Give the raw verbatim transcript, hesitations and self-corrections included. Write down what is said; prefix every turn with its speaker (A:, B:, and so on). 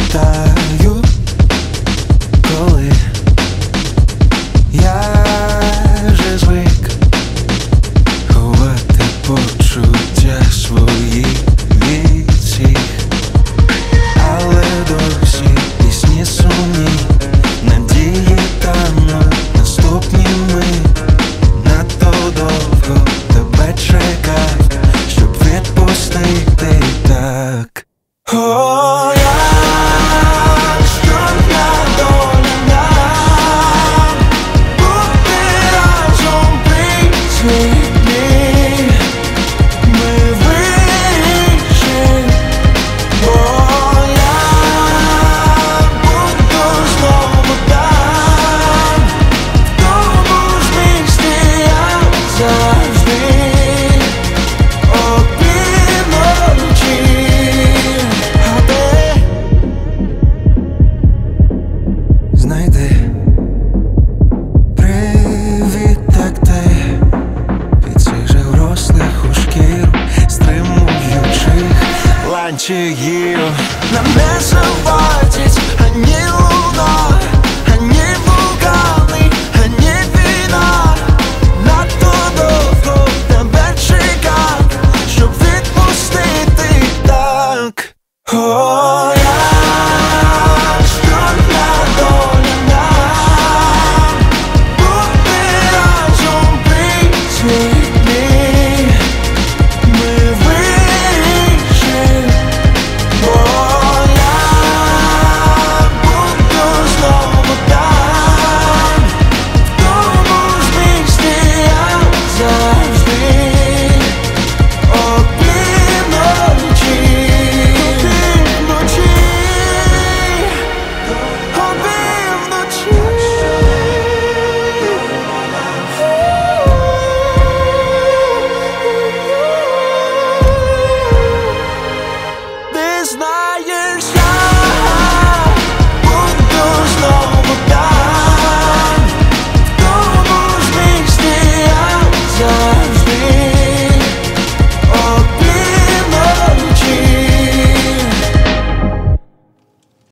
A: пам'ятаю, коли я вже звик ховати почуття свої від всіх, але досі пісні сумні, надії тануть наступніми. Надто довго тебе чекав, щоб відпустити так. О, як скрутна доля нам бути разом при світлі. Ми вийшли. О, я буду знову там, в тому ж місці, як завжди, опівночі. А ти знайди привіт, так ти від цих же врослих у шкіру стримуючих ланцюгів. Нам не завадять ані луна, ані вулкани, ані війна. Надто довго тебе чекав, щоб відпустити так. О,